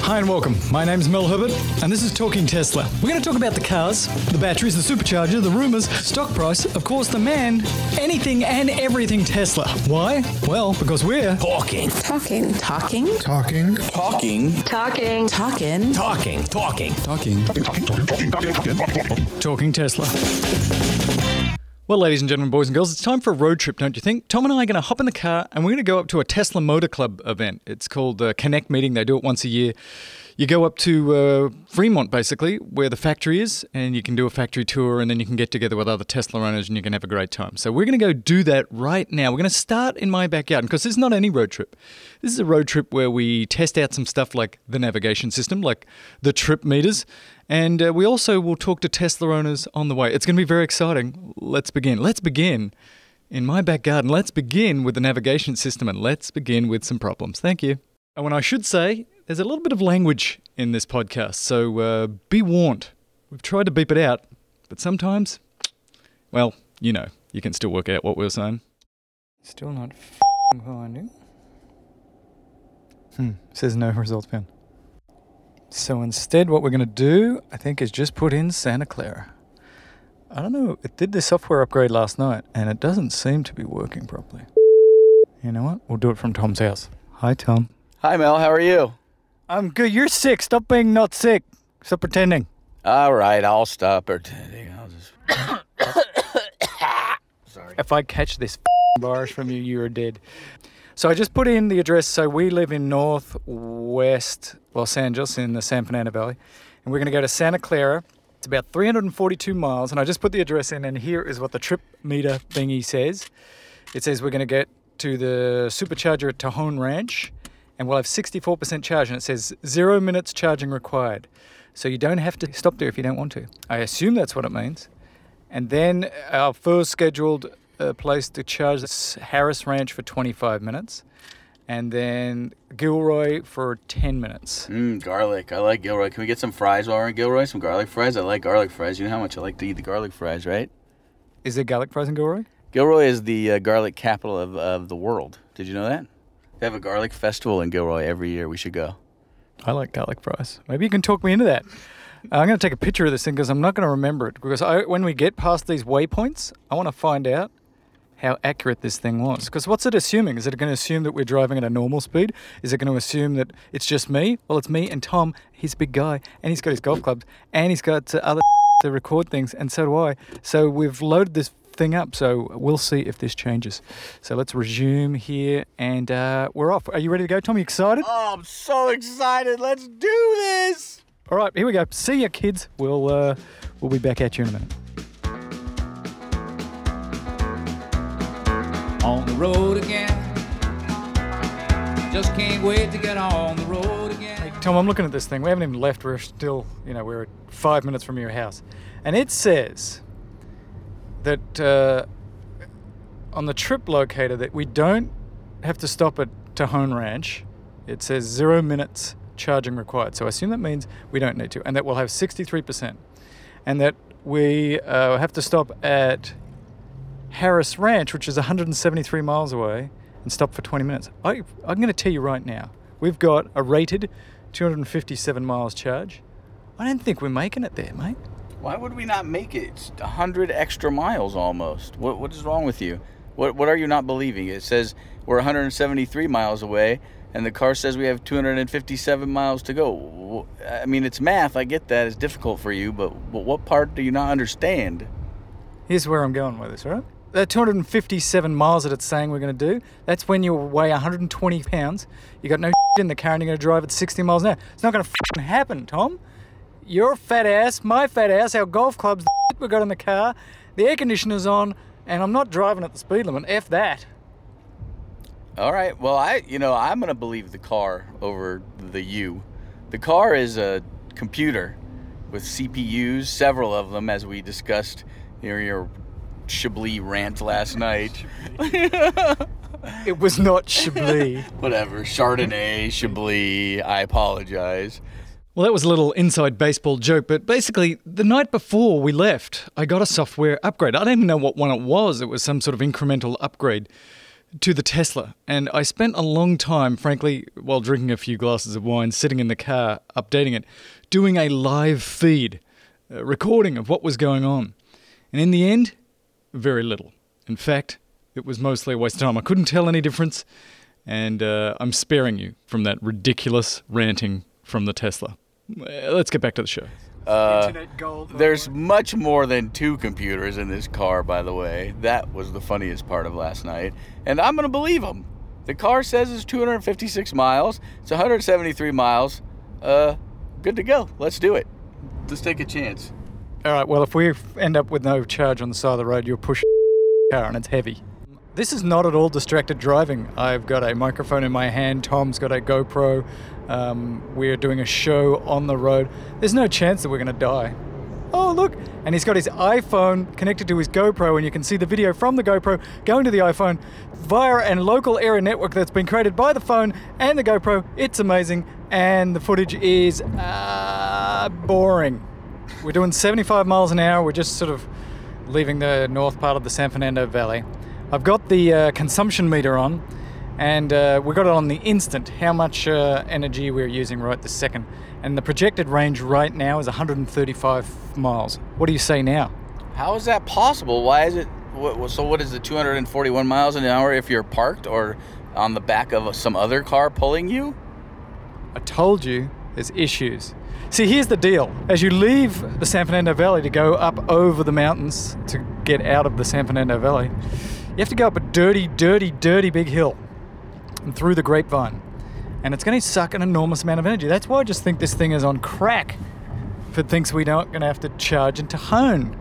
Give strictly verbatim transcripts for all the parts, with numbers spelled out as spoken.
Hi and welcome. My name's Mel Herbert, and this is Talking Tesla. We're going to talk about the cars, the batteries, the supercharger, the rumours, stock price, of course the man, anything and everything Tesla. Why? Well, because we're Talking. Talking. Talking. Talking. Talking. Talking. Talking. Talking. Talking. Talking. Talking Tesla. Well, ladies and gentlemen, boys and girls, it's time for a road trip, don't you think? Tom and I are going to hop in the car and we're going to go up to a Tesla Motor Club event. It's called the Connect Meeting. They do it once a year. You go up to uh, Fremont, basically, where the factory is, and you can do a factory tour, and then you can get together with other Tesla owners and you can have a great time. So we're going to go do that right now. We're going to start in my backyard, because this is not any road trip. This is a road trip where we test out some stuff like the navigation system, like the trip meters, and uh, we also will talk to Tesla owners on the way. It's going to be very exciting. Let's begin. Let's begin in my back garden. Let's begin with the navigation system, and let's begin with some problems. Thank you. And when I should say, there's a little bit of language in this podcast, so uh, be warned. We've tried to beep it out, but sometimes, well, you know, you can still work out what we were saying. Still not f***ing finding. Hmm, says no results found. So instead what we're going to do, I think, is just put in Santa Clara. I don't know, it did the software upgrade last night, and it doesn't seem to be working properly. You know what? We'll do it from Tom's house. Hi, Tom. Hi, Mel. How are you? I'm good. You're sick. Stop being not sick. Stop pretending. All right, I'll stop pretending. I'll just... Sorry. If I catch this virus from you, you're dead. So I just put in the address. So we live in northwest Los Angeles in the San Fernando Valley, and we're going to go to Santa Clara. It's about three hundred forty-two miles, and I just put the address in, and here is what the trip meter thingy says. It says we're going to get to the supercharger at Tejon Ranch, and we'll have sixty-four percent charge, and it says zero minutes charging required. So you don't have to stop there if you don't want to. I assume that's what it means. And then our first scheduled uh, place to charge is Harris Ranch for twenty-five minutes, and then Gilroy for ten minutes. Mmm, garlic. I like Gilroy. Can we get some fries while we're in Gilroy? Some garlic fries? I like garlic fries. You know how much I like to eat the garlic fries, right? Is there garlic fries in Gilroy? Gilroy is the uh, garlic capital of, of the world. Did you know that? They have a garlic festival in Gilroy every year. We should go. I like garlic fries. Maybe you can talk me into that. Uh, I'm going to take a picture of this thing because I'm not going to remember it. Because I, when we get past these waypoints, I want to find out how accurate this thing was. Because what's it assuming? Is it going to assume that we're driving at a normal speed? Is it going to assume that it's just me? Well, it's me and Tom. He's a big guy, and he's got his golf clubs, and he's got uh, other to record things, and so do I. So we've loaded this thing up, so we'll see if this changes. So let's resume here, and uh, we're off. Are you ready to go, Tom? Are you excited? Oh, I'm so excited. Let's do this. All right, here we go. See ya, kids. We'll uh, we'll be back at you in a minute. On the road again. Just can't wait to get on the road again. Hey, Tom, I'm looking at this thing. We haven't even left. We're still, you know, we're five minutes from your house. And it says that uh, on the trip locator that we don't have to stop at Tejon Ranch. It says zero minutes charging required. So I assume that means we don't need to, and that we'll have sixty-three percent. And that we uh, have to stop at Harris Ranch, which is one hundred seventy-three miles away, and stop for twenty minutes. I, I'm going to tell you right now, we've got a rated two hundred fifty-seven miles charge. I don't think we're making it there, mate. Why would we not make it? It's one hundred extra miles almost. What What is wrong with you? What What are you not believing? It says we're one hundred seventy-three miles away, and the car says we have two hundred fifty-seven miles to go. I mean, it's math. I get that. It's difficult for you, but, but what part do you not understand? Here's where I'm going with this, all right? That two hundred fifty-seven miles that it's saying we're going to do, that's when you weigh one hundred twenty pounds, you got no in the car, and you're going to drive at sixty miles an hour. It's not going to happen, Tom. Your fat ass, my fat ass, our golf clubs, the we got in the car, the air conditioner's on, and I'm not driving at the speed limit. F that. All right. Well, I, you know, I'm going to believe the car over the you. The car is a computer with C P Us, several of them, as we discussed in your Chablis rant last night. It was not Chablis. Whatever. Chardonnay, Chablis. I apologize. Well, that was a little inside baseball joke, but basically, the night before we left, I got a software upgrade. I don't even know what one it was. It was some sort of incremental upgrade to the Tesla. And I spent a long time, frankly, while drinking a few glasses of wine, sitting in the car, updating it, doing a live feed, a recording of what was going on. And in the end, very little. In fact, it was mostly a waste of time. I couldn't tell any difference. And uh, I'm sparing you from that ridiculous ranting from the Tesla. Let's get back to the show. Uh, Internet gold, there's much more than two computers in this car, by the way. That was the funniest part of last night. And I'm going to believe them. The car says it's two hundred fifty-six miles. It's one hundred seventy-three miles. Uh, good to go. Let's do it. Let's take a chance. All right, well, if we end up with no charge on the side of the road, you'll push car and it's heavy. This is not at all distracted driving. I've got a microphone in my hand. Tom's got a GoPro. Um, we're doing a show on the road. There's no chance that we're going to die. Oh, look. And he's got his iPhone connected to his GoPro, and you can see the video from the GoPro going to the iPhone via a local area network that's been created by the phone and the GoPro. It's amazing. And the footage is uh, boring. We're doing seventy-five miles an hour. We're just sort of leaving the north part of the San Fernando Valley. I've got the uh, consumption meter on, and uh, we got it on the instant, how much uh, energy we're using right this second. And the projected range right now is one hundred thirty-five miles. What do you say now? How is that possible? Why is it? What, so what is the two hundred forty-one miles an hour if you're parked or on the back of some other car pulling you? I told you there's issues. See, here's the deal. As you leave the San Fernando Valley to go up over the mountains to get out of the San Fernando Valley, you have to go up a dirty, dirty, dirty big hill and through the grapevine. And it's going to suck an enormous amount of energy. That's why I just think this thing is on crack if it thinks we're not going to have to charge into hone.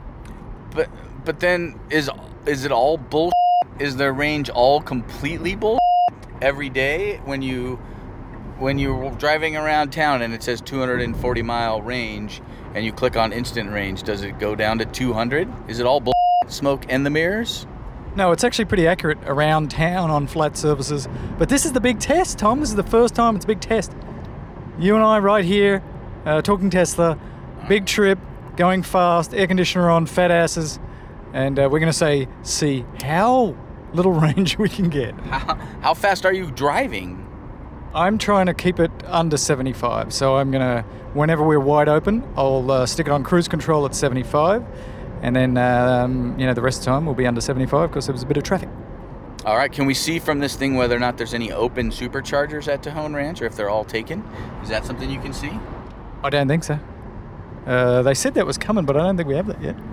But but then is is it all bull? Is the range all completely bull? Every day when you when you're driving around town and it says two hundred forty mile range and you click on instant range, does it go down to two hundred? Is it all bull? Smoke in the mirrors? No, it's actually pretty accurate around town on flat surfaces. But this is the big test, Tom. This is the first time it's a big test. You and I right here, uh, talking Tesla, big trip, going fast, air conditioner on, fat asses. And uh, we're going to say, see how little range we can get. How, how fast are you driving? I'm trying to keep it under seventy-five. So I'm going to, whenever we're wide open, I'll uh, stick it on cruise control at seventy-five. And then, um, you know, the rest of the time we'll be under seventy-five because there was a bit of traffic. All right. Can we see from this thing whether or not there's any open superchargers at Tejon Ranch or if they're all taken? Is that something you can see? I don't think so. Uh, they said that was coming, but I don't think we have that yet.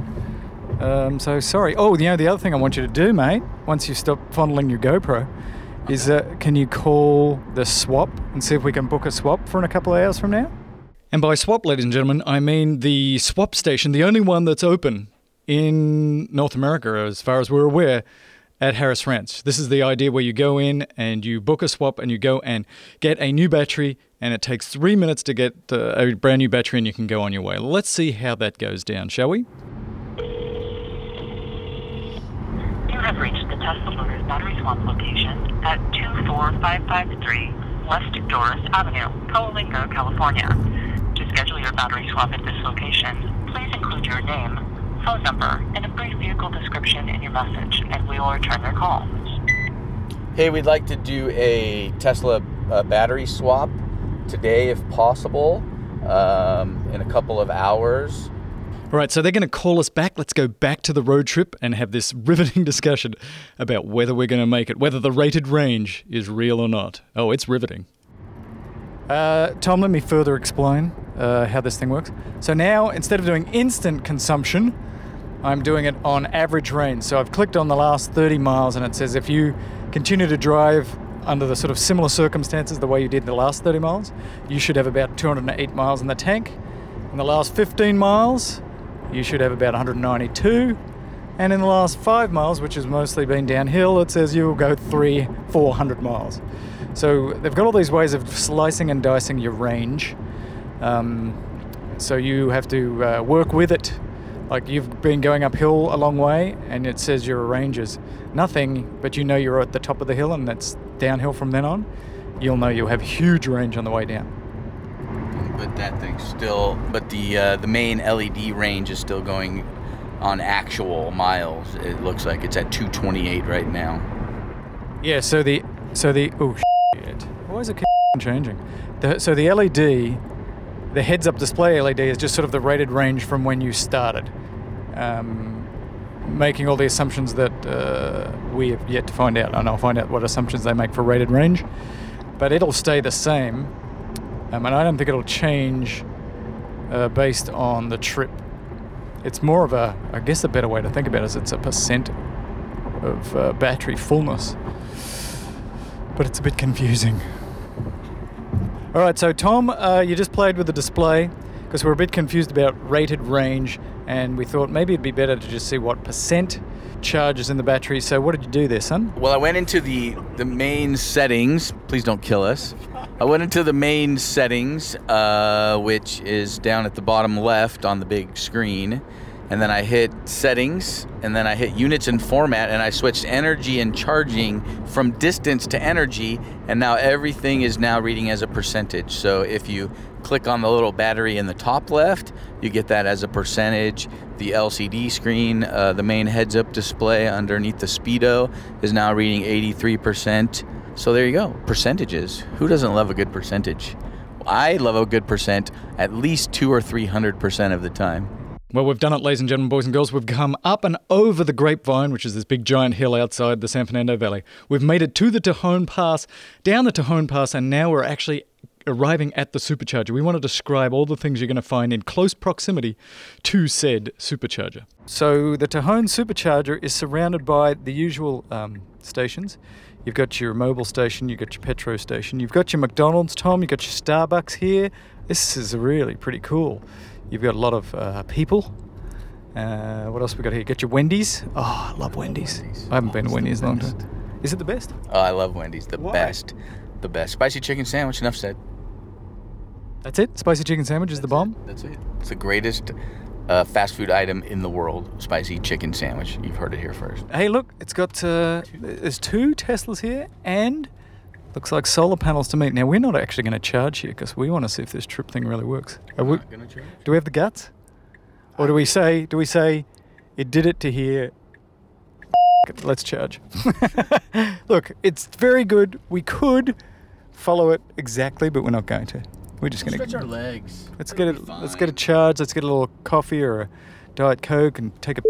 Um, so, sorry. Oh, you know, the other thing I want you to do, mate, once you stop fondling your GoPro, okay. is uh, can you call the swap and see if we can book a swap for in a couple of hours from now? And by swap, ladies and gentlemen, I mean the swap station, the only one that's open in North America, as far as we're aware, at Harris Ranch. This is the idea where you go in and you book a swap and you go and get a new battery, and it takes three minutes to get uh, a brand new battery and you can go on your way. Let's see how that goes down, shall we? You have reached the Tesla Motors battery swap location at two four five five three West Doris Avenue, Coalinga, California. To schedule your battery swap at this location, please include your name, phone number, and a brief vehicle description in your message, and we will return your call. Hey, we'd like to do a Tesla uh, battery swap today if possible, um, in a couple of hours. All right, so they're going to call us back. Let's go back to the road trip and have this riveting discussion about whether we're going to make it, whether the rated range is real or not. Oh, it's riveting. Uh, Tom, let me further explain uh, how this thing works. So now, instead of doing instant consumption, I'm doing it on average range. So I've clicked on the last thirty miles and it says if you continue to drive under the sort of similar circumstances the way you did the last thirty miles, you should have about two hundred eight miles in the tank. In the last fifteen miles, you should have about one hundred ninety-two. And in the last five miles, which has mostly been downhill, it says you'll go three, four hundred miles. So they've got all these ways of slicing and dicing your range. Um, so you have to uh, work with it. Like you've been going uphill a long way and it says your range is nothing, but you know you're at the top of the hill and that's downhill from then on. You'll know you'll have huge range on the way down. But that thing's still, but the uh, the main L E D range is still going on actual miles. It looks like it's at two twenty-eight right now. Yeah, so the so the oh shit. Why is it changing? The, so the L E D, the heads-up display L E D is just sort of the rated range from when you started, um, making all the assumptions that uh, we have yet to find out. And I'll find out what assumptions they make for rated range, but it'll stay the same, um, and I don't think it'll change uh, based on the trip. It's more of a, I guess a better way to think about it is it's a percent of uh, battery fullness. But it's a bit confusing. All right, so Tom, uh, you just played with the display because we're a bit confused about rated range, and we thought maybe it'd be better to just see what percent charge is in the battery. So what did you do there, son? Well, I went into the, the main settings. Please don't kill us. I went into the main settings, uh, which is down at the bottom left on the big screen. And then I hit settings, and then I hit units and format, and I switched energy and charging from distance to energy, and now everything is now reading as a percentage. So if you click on the little battery in the top left, you get that as a percentage. The L C D screen, uh, the main heads-up display underneath the speedo is now reading eighty-three percent. So there you go, percentages. Who doesn't love a good percentage? I love a good percent at least two or three hundred percent of the time. Well, we've done it, ladies and gentlemen, boys and girls. We've come up and over the Grapevine, which is this big giant hill outside the San Fernando Valley. We've made it to the Tejon Pass, down the Tejon Pass, and now we're actually arriving at the supercharger. We want to describe all the things you're going to find in close proximity to said supercharger. So the Tejon supercharger is surrounded by the usual um, stations. You've got your mobile station, you've got your Petro station, you've got your McDonald's, Tom, you've got your Starbucks here. This is really pretty cool. You've got a lot of uh, people. Uh, what else we got here? Got your Wendy's. Oh, I love Wendy's. Wendy's. I haven't oh, been to Wendy's in a long time. Is it the best? Oh, I love Wendy's. The Why? best. The best. Spicy chicken sandwich, enough said. That's it? Spicy chicken sandwich is That's the bomb? It. That's it. It's the greatest uh, fast food item in the world. Spicy chicken sandwich. You've heard it here first. Hey, look. It's got... Uh, there's two Teslas here and... looks like solar panels to me. Now, we're not actually going to charge here because we want to see if this trip thing really works. Are we, Not gonna charge? do we have the guts? Or do we say, do we say, it did it to here, it, let's charge. Look, it's very good. We could follow it exactly, but we're not going to. We're just going to... Stretch our legs. Let's It'll get it. be Let's fine. get a charge. Let's get a little coffee or a Diet Coke and take a...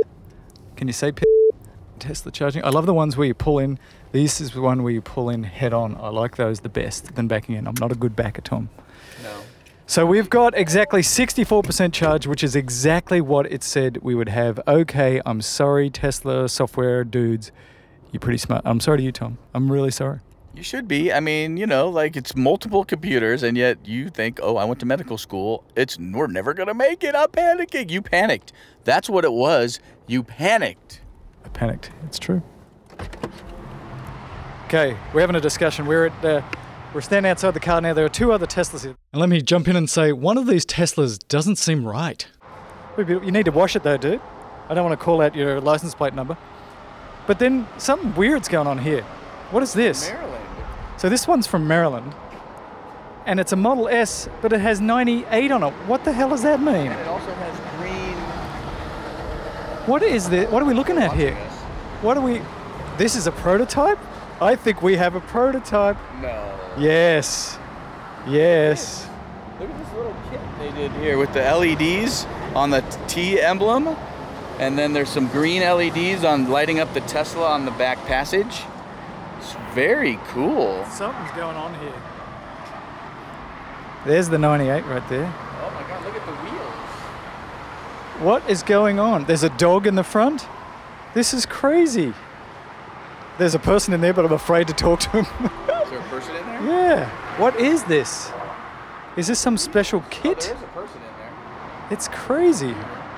Can you say... Tesla charging? I love the ones where you pull in. This is the one where you pull in head on. I like those the best than backing in. I'm not a good backer, Tom. No. So we've got exactly sixty-four percent charge, which is exactly what it said we would have. Okay, I'm sorry, Tesla software dudes. You're pretty smart. I'm sorry to you, Tom. I'm really sorry. You should be. I mean, you know, like it's multiple computers, and yet you think, oh, I went to medical school. It's we're never gonna make it. I'm panicking. You panicked. That's what it was. You panicked. I panicked. It's true. Okay, we're having a discussion. We're at uh, we're standing outside the car now. There are two other Teslas here. And let me jump in and say, one of these Teslas doesn't seem right. You need to wash it though, dude. I don't want to call out your license plate number. But then something weird's going on here. What is this? Maryland. So this one's from Maryland. And it's a Model S, but it has ninety-eight on it. What the hell does that mean? And it also has green. What is this? What are we looking at here? What are we... This is a prototype? I think we have a prototype. No. Yes. Yes. Look at this little kit they did here with the L E Ds on the T emblem. And then there's some green L E Ds on lighting up the Tesla on the back passage. It's very cool. Something's going on here. There's the ninety-eight right there. Oh my God, look at the wheels. What is going on? There's a dog in the front? This is crazy. There's a person in there, but I'm afraid to talk to him. Is there a person in there? Yeah. What is this? Is this some special Oh, kit? there is a person in there. It's crazy.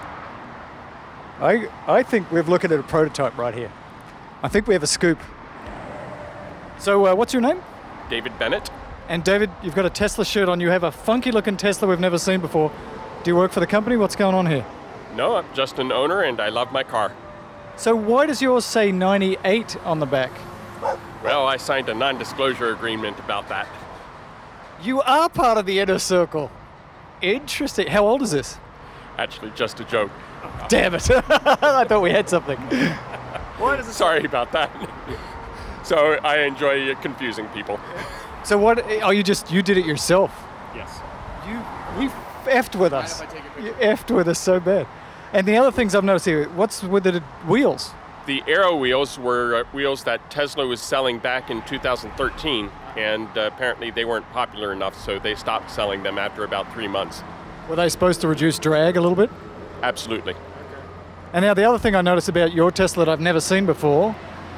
I I think we're looking at a prototype right here. I think we have a scoop. So uh, what's your name? David Bennett. And David, you've got a Tesla shirt on. You have a funky looking Tesla we've never seen before. Do you work for the company? What's going on here? No, I'm just an owner and I love my car. So why does yours say ninety-eight on the back? Well, I signed a non-disclosure agreement about that. You are part of the inner circle. Interesting. How old is this? Actually, just a joke. Damn it. I thought we had something. Why does it Sorry about that. So I enjoy confusing people. So what, oh, you just, you did it yourself? Yes. You, you effed with us. Mind if I take a picture? You effed with us so bad. And the other things I've noticed here, what's with the wheels? The Aero wheels were uh, wheels that Tesla was selling back in two thousand thirteen, and uh, apparently they weren't popular enough, so they stopped selling them after about three months. Were they supposed to reduce drag a little bit? Absolutely. And now the other thing I noticed about your Tesla that I've never seen before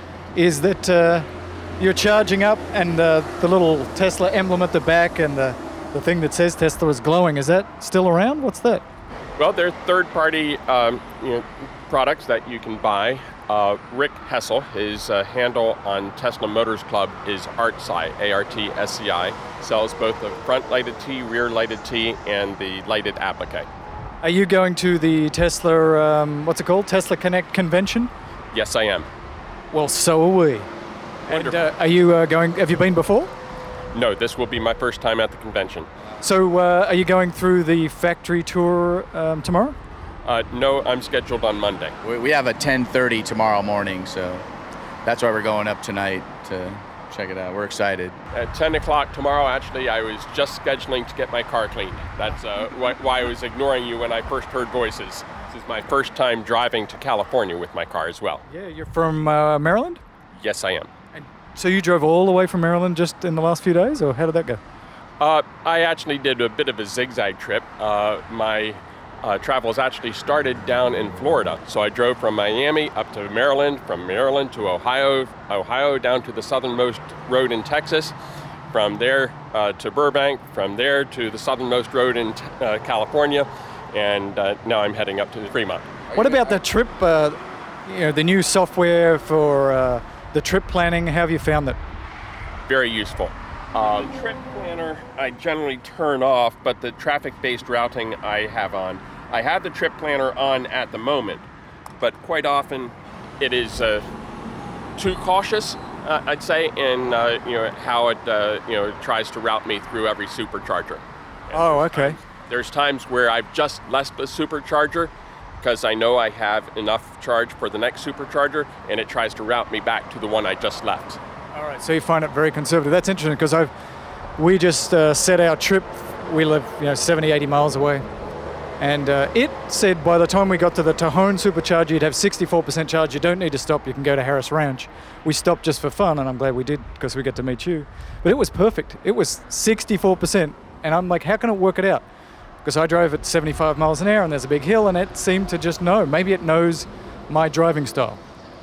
is that uh, you're charging up and uh, the little Tesla emblem at the back and the, the thing that says Tesla is glowing. Is that still around? What's that? Well, they're third-party um, you know, products that you can buy. Uh, Rick Hessel, his uh, handle on Tesla Motors Club is ArtSci, A R T S C I, sells both the front lighted T, rear lighted T, and the lighted applique. Are you going to the Tesla, um, what's it called, Tesla Connect convention? Yes, I am. Well, so are we. And uh, are you uh, going, have you been before? No, this will be my first time at the convention. So uh, are you going through the factory tour um, tomorrow? Uh, no, I'm scheduled on Monday. We, we have a ten thirty tomorrow morning, so that's why we're going up tonight to check it out. We're excited. At ten o'clock tomorrow, actually, I was just scheduling to get my car cleaned. That's uh, wh- why I was ignoring you when I first heard voices. This is my first time driving to California with my car as well. Yeah, you're from uh, Maryland? Yes, I am. And so you drove all the way from Maryland just in the last few days, or how did that go? Uh, I actually did a bit of a zigzag trip. Uh, my uh, travels actually started down in Florida. So I drove from Miami up to Maryland, from Maryland to Ohio, Ohio down to the southernmost road in Texas, from there uh, to Burbank, from there to the southernmost road in uh, California, and uh, now I'm heading up to Fremont. What about the trip, uh, you know, the new software for uh, the trip planning? How have you found that? Very useful. Uh, the trip planner I generally turn off, but the traffic-based routing I have on. I have the trip planner on at the moment, but quite often it is uh, too cautious, uh, I'd say, in uh, you know how it uh, you know tries to route me through every supercharger. And Oh, there's okay. times- There's times where I've just left a supercharger because I know I have enough charge for the next supercharger, and it tries to route me back to the one I just left. All right, so you find it very conservative. That's interesting because I've we just uh, set our trip. We live, you know, seventy, eighty miles away, and uh, it said by the time we got to the Tajon supercharger, you'd have sixty-four percent charge. You don't need to stop. You can go to Harris Ranch. We stopped just for fun, and I'm glad we did because we get to meet you. But it was perfect. It was sixty-four percent, and I'm like, how can it work it out? Because I drove at seventy-five miles an hour, and there's a big hill, and it seemed to just know. Maybe it knows my driving style.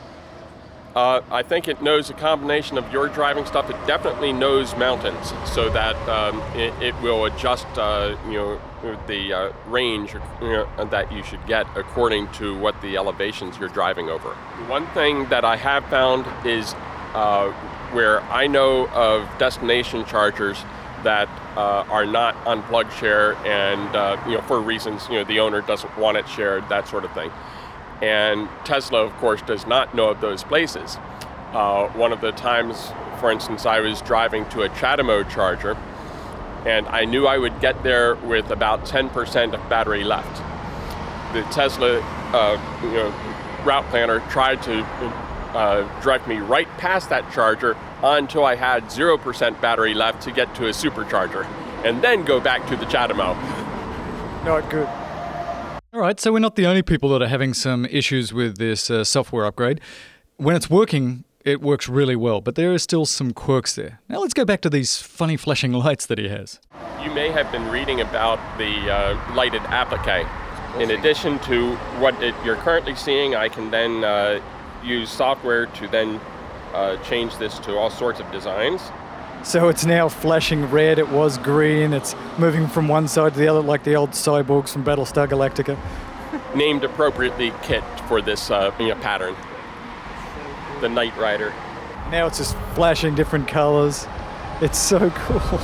Uh, I think it knows a combination of your driving stuff. It definitely knows mountains, so that um, it, it will adjust, uh, you know, the uh, range you know, that you should get according to what the elevations you're driving over. One thing that I have found is uh, where I know of destination chargers that uh, are not on PlugShare, and uh, you know, for reasons you know the owner doesn't want it shared, that sort of thing. And Tesla, of course, does not know of those places. Uh, one of the times, for instance, I was driving to a CHAdeMO charger, and I knew I would get there with about ten percent of battery left. The Tesla uh, you know, route planner tried to uh, drive me right past that charger until I had zero percent battery left to get to a supercharger, and then go back to the CHAdeMO. Not good. All right, so we're not the only people that are having some issues with this uh, software upgrade. When it's working, it works really well, but there are still some quirks there. Now let's go back to these funny flashing lights that he has. You may have been reading about the uh, lighted applique. In addition to what it, you're currently seeing, I can then uh, use software to then uh, change this to all sorts of designs. So it's now flashing red, it was green, it's moving from one side to the other like the old cyborgs from Battlestar Galactica. Named appropriately Kit for this uh, you know, pattern. The Knight Rider. Now it's just flashing different colors. It's so cool.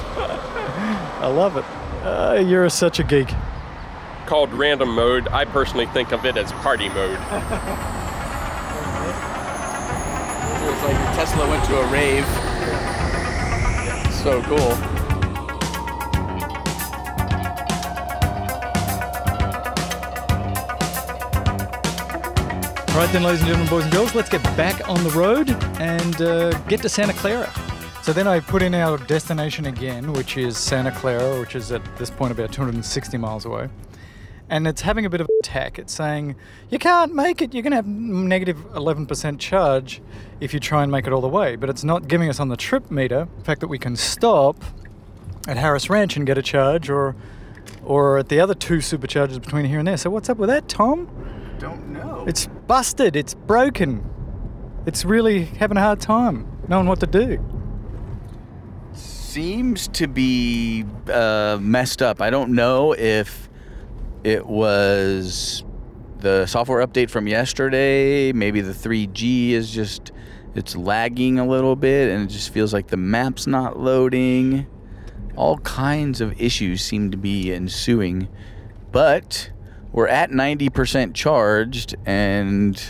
I love it. Uh, you're such a geek. Called random mode. I personally think of it as party mode. Feels like your Tesla went to a rave. So cool. Right then, ladies and gentlemen, boys and girls, let's get back on the road and uh, get to Santa Clara. So then I put in our destination again, which is Santa Clara, which is at this point about two hundred sixty miles away. And it's having a bit of an attack. It's saying, you can't make it. You're going to have negative eleven percent charge if you try and make it all the way. But it's not giving us on the trip meter the fact that we can stop at Harris Ranch and get a charge, or or at the other two superchargers between here and there. So what's up with that, Tom? Don't know. It's busted. It's broken. It's really having a hard time knowing what to do. Seems to be uh, messed up. I don't know if it was the software update from yesterday. Maybe the three G is just, it's lagging a little bit and it just feels like the map's not loading. All kinds of issues seem to be ensuing. But we're at ninety percent charged and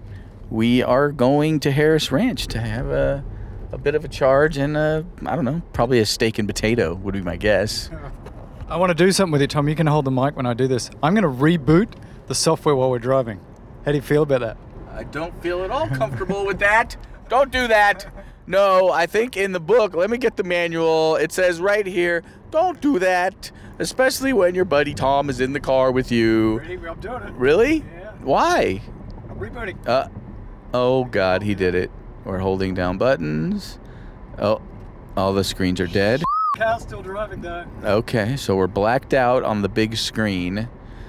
we are going to Harris Ranch to have a, a bit of a charge and a, I don't know, probably a steak and potato would be my guess. I want to do something with you, Tom. You can hold the mic when I do this. I'm going to reboot the software while we're driving. How do you feel about that? I don't feel at all comfortable with that. Don't do that. No, I think in the book, let me get the manual. It says right here, don't do that, especially when your buddy Tom is in the car with you. Ready? I'm doing it. Really? Yeah. Why? I'm rebooting. Uh, oh, God, he did it. We're holding down buttons. Oh, all the screens are dead. Car's still driving, though. Okay, so we're blacked out on the big screen.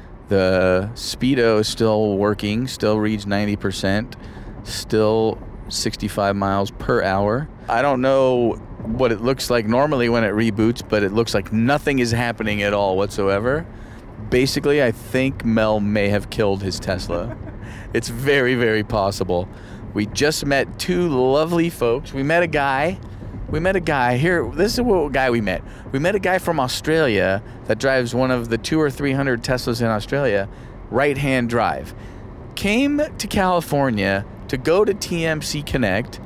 The speedo is still working, still reads ninety percent, still sixty-five miles per hour. I don't know what it looks like normally when it reboots, but it looks like nothing is happening at all whatsoever. Basically, I think Mel may have killed his Tesla. It's very, very possible. We just met two lovely folks. We met a guy. We met a guy here. This is what guy we met. We met a guy from Australia that drives one of the two or three hundred Teslas in Australia, right-hand drive. Came to California to go to T M C Connect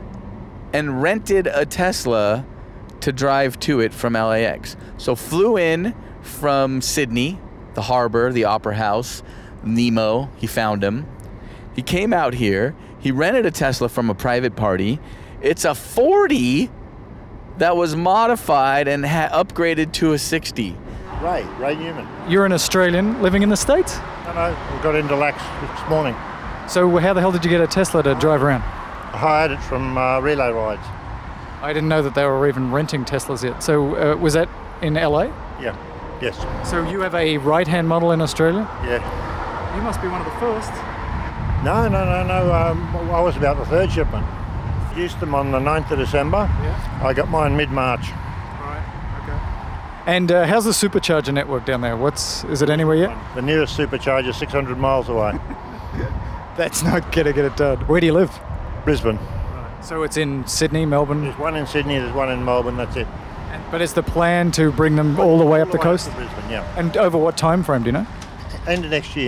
and rented a Tesla to drive to it from L A X. So flew in from Sydney, the harbor, the Opera House, Nemo. He found him. He came out here. He rented a Tesla from a private party. It's a forty that was modified and ha- upgraded to a sixty. Ray, Ray Newman. You're an Australian living in the States? No, no, we got into Lax this morning. So how the hell did you get a Tesla to drive around? I hired it from uh, Relay Rides. I didn't know that they were even renting Teslas yet. So uh, was that in L A? Yeah, yes, So you have a right-hand model in Australia? yeah. You must be one of the first. No, no, no, no, um, I was about the third shipment. Used them on the ninth of December. Yeah. I got mine mid-March. Right, okay. And uh, how's the supercharger network down there? What's is it anywhere yet? The nearest supercharger is six hundred miles away. That's not gonna get it done. Where do you live? Brisbane. So it's in Sydney, Melbourne, There's one in Sydney, there's one in Melbourne, that's it. but it's the plan to bring them all the way up All the coast? to Brisbane, yeah. And over what time frame, do you know? End of next year.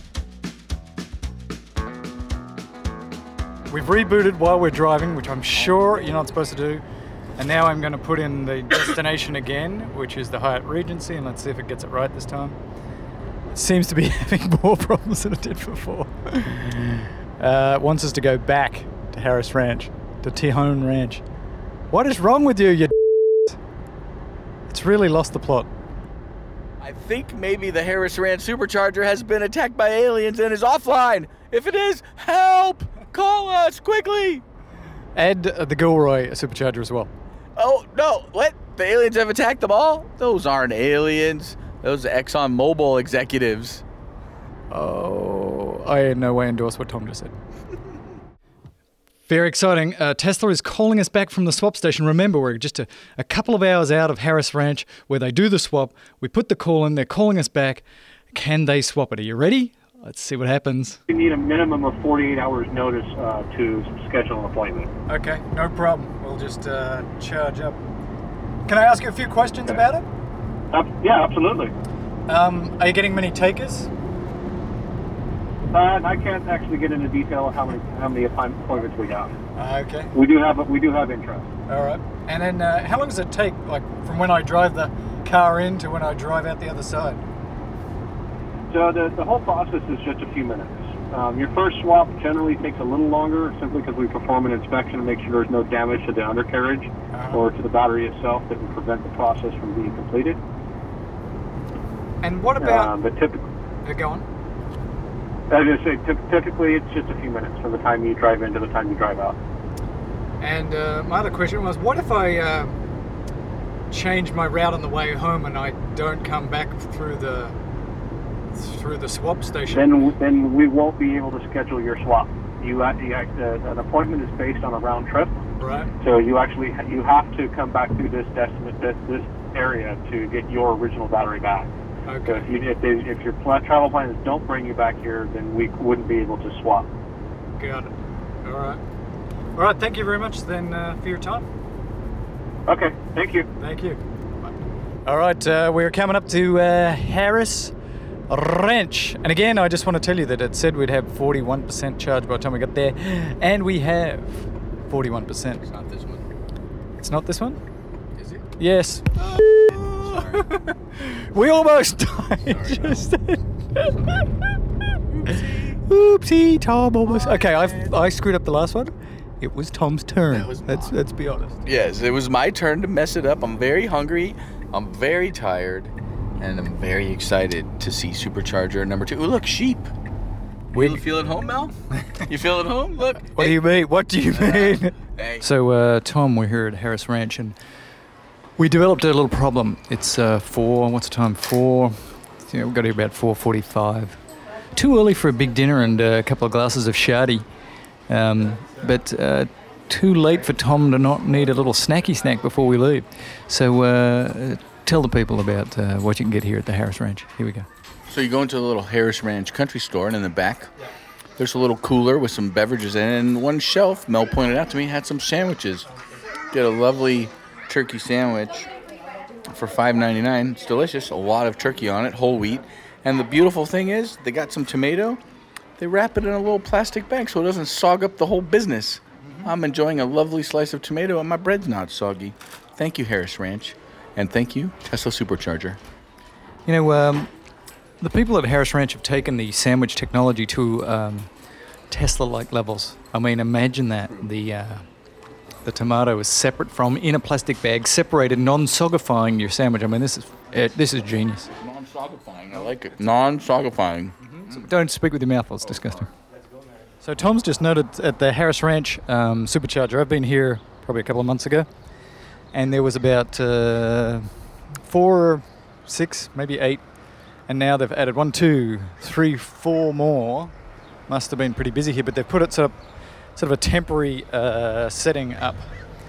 We've rebooted while we're driving, which I'm sure you're not supposed to do. And now I'm going to put in the destination again, which is the Hyatt Regency, and let's see if it gets it right this time. It seems to be having more problems than it did before. Uh, it wants us to go back to Harris Ranch, to Tejon Ranch. What is wrong with you, you d***s? It's really lost the plot. I think maybe the Harris Ranch supercharger has been attacked by aliens and is offline. If it is, help! Call us quickly! Add uh, the Gilroy supercharger as well. Oh, no, what? The aliens have attacked them all? Those aren't aliens. Those are ExxonMobil executives. Oh, I in no way endorse what Tom just said. Very exciting. Uh, Tesla is calling us back from the swap station. Remember, we're just a, a couple of hours out of Harris Ranch where they do the swap. We put the call in. They're calling us back. Can they swap it? Are you ready? Let's see what happens. You need a minimum of forty-eight hours notice uh, to schedule an appointment. Okay, no problem. We'll just uh, charge up. Can I ask you a few questions about it? Uh, yeah, absolutely. Um, are you getting many takers? Uh, I can't actually get into detail of how many how many appointments we have. Uh, okay. We do have we do have interest. All right. And then uh, how long does it take, like, from when I drive the car in to when I drive out the other side? So the, the whole process is just a few minutes. Um, your first swap generally takes a little longer simply because we perform an inspection to make sure there's no damage to the undercarriage uh-huh. or to the battery itself that would prevent the process from being completed. And what about... Uh, but typically... Uh, go on. I was going to say, t- typically it's just a few minutes from the time you drive in to the time you drive out. And uh, my other question was, what if I uh, change my route on the way home and I don't come back through the through the swap station? Then, then we won't be able to schedule your swap. You, uh, you uh, an appointment is based on a round trip. Right. So you actually you have to come back through this destination, this, this area to get your original battery back. Okay. So if, you, if, they, if your pl- travel plans don't bring you back here, then we wouldn't be able to swap. Got it. All right. All right. Thank you very much then uh, for your time. Okay. Thank you. Thank you. Bye. All right. Uh, we're coming up to uh, Harris Ranch. And again, I just want to tell you that it said we'd have forty-one percent charge by the time we got there. And we have forty-one percent. It's not this one. It's not this one? Is it? Yes. Oh, sorry. We almost died just then. Oopsie. Oopsie, Tom almost. Okay, I I screwed up the last one. It was Tom's turn. That was let's let's be honest. Yes, it was my turn to mess it up. I'm very hungry. I'm very tired, and I'm very excited to see Supercharger number two. Ooh, look, sheep. We you feel at home, Mel? You feel at home? Look. What hey. do you mean? What do you mean? Hey. So, uh, Tom, we're here at Harris Ranch, and we developed a little problem. It's uh, four. What's the time? Four. You know, we've got here about four forty-five. Too early for a big dinner and uh, a couple of glasses of shardy. Um, but uh, too late for Tom to not need a little snacky snack before we leave. So uh, tell the people about uh, what you can get here at the Harris Ranch. Here we go. So you go into the little Harris Ranch country store, and in the back, there's a little cooler with some beverages in it. And one shelf, Mel pointed out to me, had some sandwiches. Get a lovely turkey sandwich for five ninety-nine. It's delicious. A lot of turkey on it, whole wheat. And the beautiful thing is, they got some tomato. They wrap it in a little plastic bag so it doesn't sog up the whole business. Mm-hmm. I'm enjoying a lovely slice of tomato, and my bread's not soggy. Thank you, Harris Ranch. And thank you, Tesla Supercharger. You know, um, the people at Harris Ranch have taken the sandwich technology to um, Tesla-like levels. I mean, imagine that. The uh, the tomato is separate from, in a plastic bag, separated, non-sogifying your sandwich. I mean, this is uh, this is genius. Non-sogifying, I like it. Non-sogifying. Mm-hmm. So don't speak with your mouth, it's disgusting. So Tom's just noted at the Harris Ranch um, Supercharger, I've been here probably a couple of months ago, and there was about uh, four, six, maybe eight, and now they've added one, two, three, four more. Must have been pretty busy here, but they've put it sort of, sort of a temporary uh, setting up.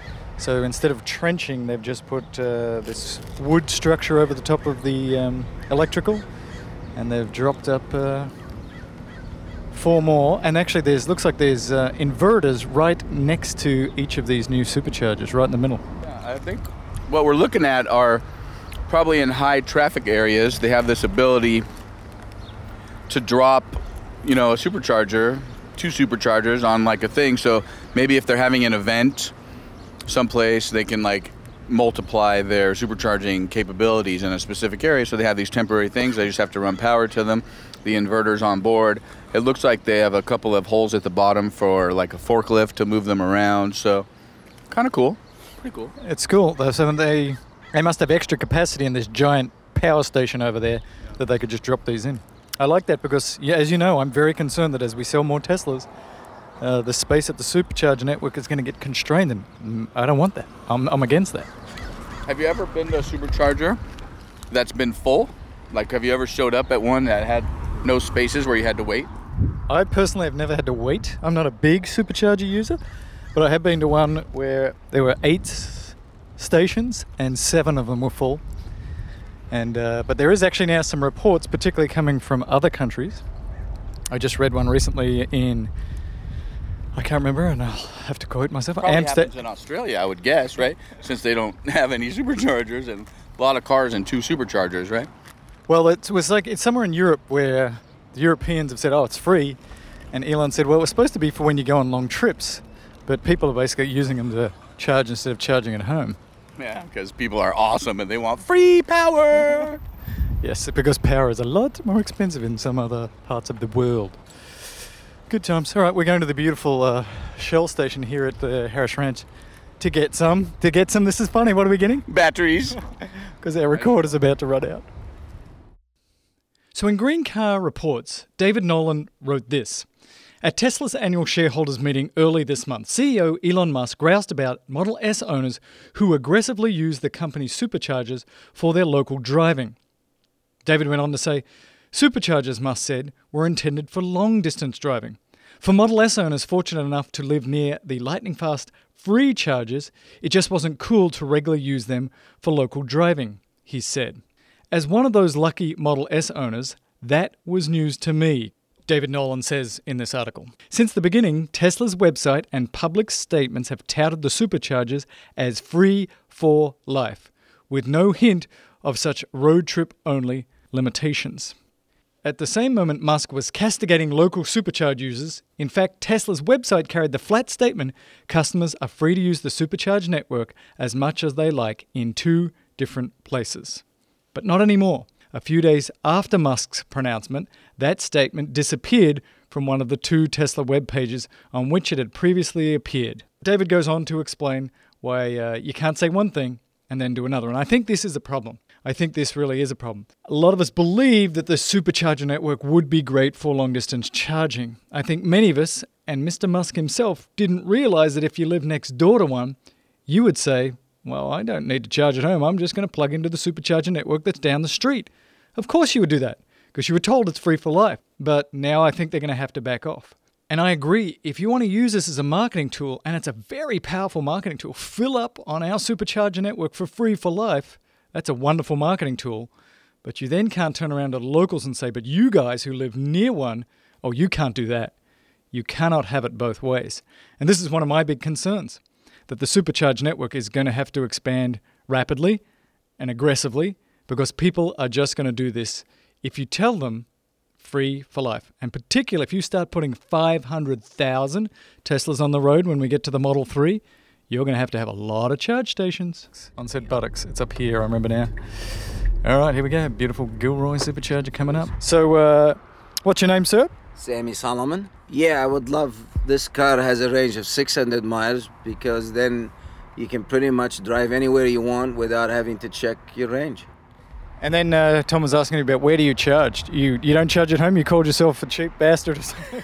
So instead of trenching, they've just put uh, this wood structure over the top of the um, electrical, and they've dropped up uh, four more. And actually, there's looks like there's uh, inverters right next to each of these new superchargers, right in the middle. Yeah, I think what we're looking at are probably in high traffic areas. They have this ability to drop, you know, a supercharger, two superchargers on like a thing. So maybe if they're having an event someplace, they can like multiply their supercharging capabilities in a specific area. So they have these temporary things. They just have to run power to them. The inverter's on board. It looks like they have a couple of holes at the bottom for like a forklift to move them around. So kind of cool. Pretty cool. It's cool though. So they they must have extra capacity in this giant power station over there that they could just drop these in. I like that because, yeah, as you know, I'm very concerned that as we sell more Teslas, uh, the space at the supercharger network is going to get constrained, and I don't want that. I'm, I'm against that. Have you ever been to a supercharger that's been full? Like, have you ever showed up at one that had no spaces where you had to wait? I personally have never had to wait. I'm not a big supercharger user, but I have been to one where there were eight stations and seven of them were full. And uh, but there is actually now some reports, particularly coming from other countries. I just read one recently in, I can't remember, and I'll have to quote myself. Probably Amsta- happens in Australia, I would guess, right? Since they don't have any superchargers, and a lot of cars and two superchargers, right? Well, it was like it's somewhere in Europe where the Europeans have said, "Oh, it's free," and Elon said, "Well, it was supposed to be for when you go on long trips, but people are basically using them to charge instead of charging at home." Yeah, because people are awesome and they want free power. Yes, because power is a lot more expensive in some other parts of the world. Good times. All right, we're going to the beautiful uh, Shell station here at the Harris Ranch to get some. To get some, this is funny. What are we getting? Batteries. Because our recorder's about to run out. So in Green Car Reports, David Nolan wrote this. At Tesla's annual shareholders meeting early this month, C E O Elon Musk groused about Model S owners who aggressively use the company's superchargers for their local driving. David went on to say, superchargers, Musk said, were intended for long-distance driving. For Model S owners fortunate enough to live near the lightning-fast free chargers, it just wasn't cool to regularly use them for local driving, he said. As one of those lucky Model S owners, that was news to me, David Nolan says in this article. Since the beginning, Tesla's website and public statements have touted the superchargers as free for life, with no hint of such road trip only limitations. At the same moment Musk was castigating local supercharge users, in fact, Tesla's website carried the flat statement, customers are free to use the supercharge network as much as they like in two different places. But not anymore. A few days after Musk's pronouncement, that statement disappeared from one of the two Tesla web pages on which it had previously appeared. David goes on to explain why uh, you can't say one thing and then do another. And I think this is a problem. I think this really is a problem. A lot of us believe that the supercharger network would be great for long-distance charging. I think many of us, and Mister Musk himself, didn't realize that if you live next door to one, you would say, well, I don't need to charge at home. I'm just going to plug into the supercharger network that's down the street. Of course you would do that, because you were told it's free for life. But now I think they're going to have to back off. And I agree, if you want to use this as a marketing tool, and it's a very powerful marketing tool, fill up on our supercharger network for free for life, that's a wonderful marketing tool. But you then can't turn around to the locals and say, but you guys who live near one, oh, you can't do that. You cannot have it both ways. And this is one of my big concerns, that the supercharge network is going to have to expand rapidly and aggressively, because people are just going to do this if you tell them free for life. And particularly if you start putting five hundred thousand Teslas on the road when we get to the Model three, you're going to have to have a lot of charge stations. On said buttocks, it's up here, I remember now. All right, here we go. Beautiful Gilroy supercharger coming up. So, uh, what's your name, sir? Sammy Solomon. Yeah, I would love, this car has a range of six hundred miles because then you can pretty much drive anywhere you want without having to check your range. And then uh, Tom was asking you about where do you charge? You you don't charge at home? You called yourself a cheap bastard or something?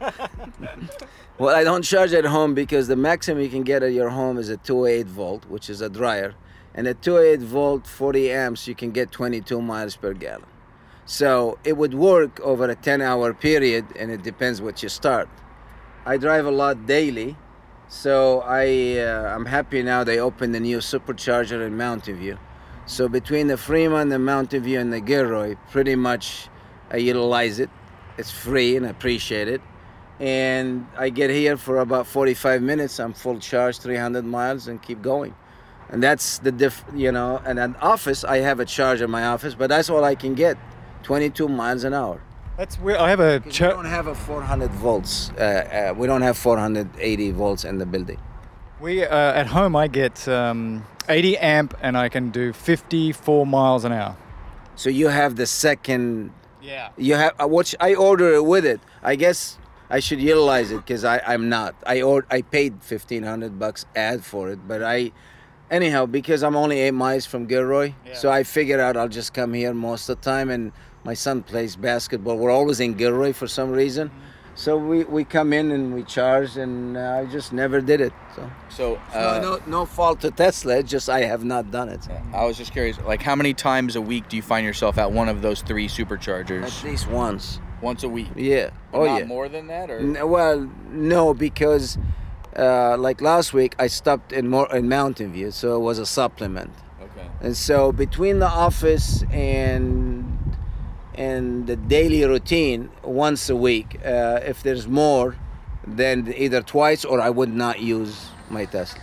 Well, I don't charge at home because the maximum you can get at your home is a two oh eight volt, which is a dryer. And at two oh eight volt, forty amps, you can get twenty-two miles per gallon. So it would work over a ten hour period, and it depends what you start. I drive a lot daily, so I, uh, I'm happy now they opened the new supercharger in Mountain View. So between the Fremont, the Mountain View, and the Gilroy, pretty much I utilize it. It's free and I appreciate it. And I get here for about forty-five minutes. I'm full charge, three hundred miles, and keep going. And that's the diff, you know, and at office, I have a charge in my office, but that's all I can get, twenty-two miles an hour. That's where I have a charge. We don't have a four hundred volts. Uh, uh, we don't have four hundred eighty volts in the building. We, uh, at home, I get um, eighty amp and I can do fifty-four miles an hour. So you have the second. Yeah. You have, uh, which I order it with it. I guess I should utilize it because I'm not. I or, I paid fifteen hundred bucks ad for it, but I, anyhow, because I'm only eight miles from Gilroy, yeah. So I figured out I'll just come here most of the time. And my son plays basketball. We're always in Gilroy for some reason. Mm-hmm. So we, we come in and we charge, and uh, I just never did it. So, so, uh, no, no no fault to Tesla. It's just I have not done it. Yeah, I was just curious, like how many times a week do you find yourself at one of those three superchargers? At least once. Once a week. Yeah. Oh not yeah. More than that, or? N- well, no, because uh, like last week I stopped in more in Mountain View, so it was a supplement. Okay. And so between the office and and the daily routine, once a week. Uh, if there's more, then either twice or I would not use my Tesla.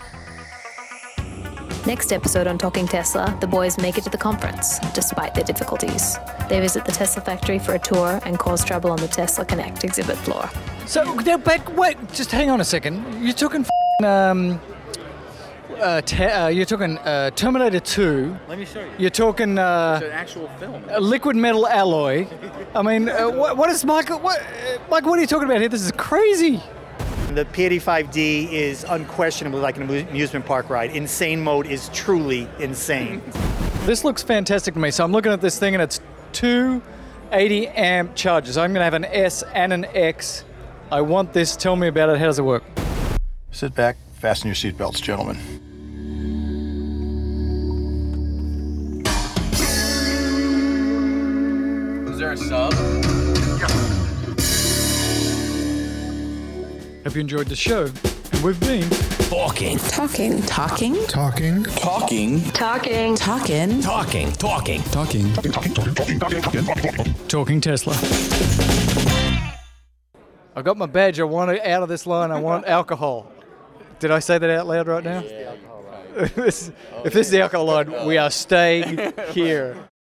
Next episode on Talking Tesla, the boys make it to the conference, despite their difficulties. They visit the Tesla factory for a tour and cause trouble on the Tesla Connect exhibit floor. So, but wait, just hang on a second. You're talking f***ing, um, uh, te- uh, you're talking uh, Terminator two. Let me show you. You're talking uh, It's an actual film. a liquid metal alloy. I mean, uh, what, what is Michael? What, uh, Michael, what are you talking about here? This is crazy. The P eighty-five D is unquestionably like an amu- amusement park ride. Insane mode is truly insane. This looks fantastic to me. So I'm looking at this thing, and it's two eighty amp chargers. I'm going to have an S and an X. I want this. Tell me about it. How does it work? Sit back, fasten your seatbelts, gentlemen. Is there a sub? Hope you enjoyed the show. And we've been Talking. Talking. Talking. Talking. Talking. Talking. Talking. Talking. Talking. Talking. Talking Tesla. I got my badge. I want it out of this line. I want alcohol. Did I say that out loud right now? if this if this is the alcohol line, we are staying here.